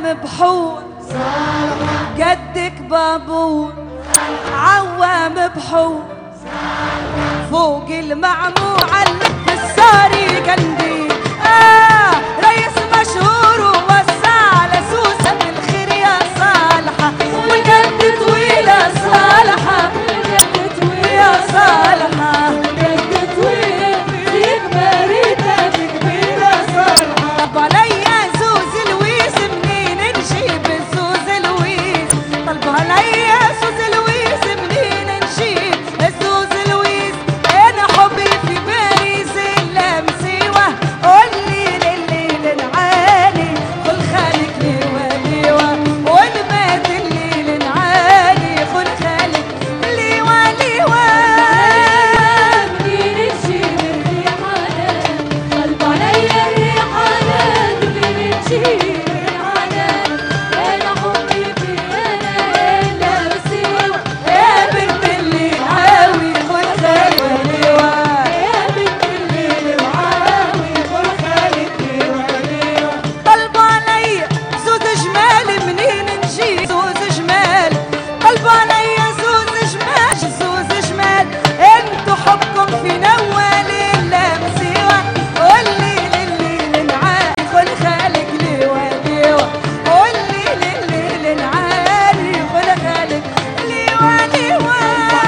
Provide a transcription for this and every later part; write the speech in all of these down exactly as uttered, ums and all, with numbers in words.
بحور قدك بابور، عوام بحور فوق المعموعة في الساري قنديل. آه ريس مشهور ووسع لسوسة بالخير يا صالحة، والقد طويلة صالحة، والقد طويلة يا صالحة، والقد طويلة فيك مريتها كبيرة صالحة. طب عليا زوز الويس منين نجيب زوز الويس؟ طلب عليا زوز الويس منين نجيب زوز الويس؟ انا حبي في باريس اللمسيوة، قولي لليل العالي خل خالك ليوة ليوة، والمات الليل العالي خل خالك ليوة ليوة. منين نجيب الريحانات؟ طلب عليا الريحانات منين نجيب الريحانات؟ انا حبي في انا اللمسيوة، يا بنت الليل عاوي خل خالك ليوة، يا بنت الليل العاوي خل خالك ليوة ليوة. طلبوا عليا زوز جمال منين نجيب زوز جمال؟ طلبوا عليا زوز جمال زوز جمال، انتو حبكم في نوال اللمسيوة، قولي لليل العالي خل خالك ليوة ليوة، قولي لليل العالي خل خالك ليوة ليوة.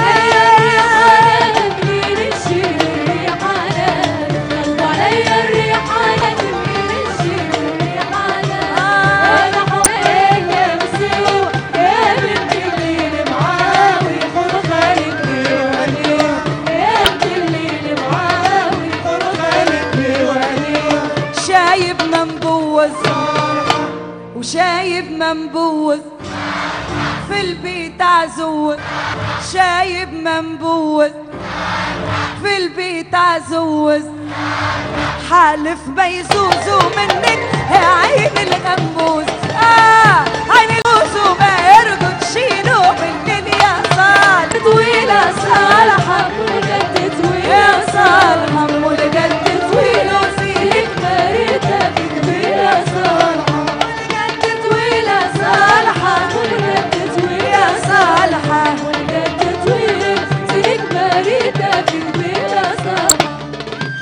منين نجيب الريحانات؟ طلبوا عليا الريحانات منين نجيب الريحانات؟ انا حبي اللمسيوة، يا بنت الليل معاوي خل خالك ليوة ليوة، يا بنت الليل معاوي خل خالك ليوة ليوة. شايب منبوذ وشايب منبوذ في البيت عزوز، شايب منبوذ في البيت عزوز، حالف بيزوزو منك يا عين الغموز. آه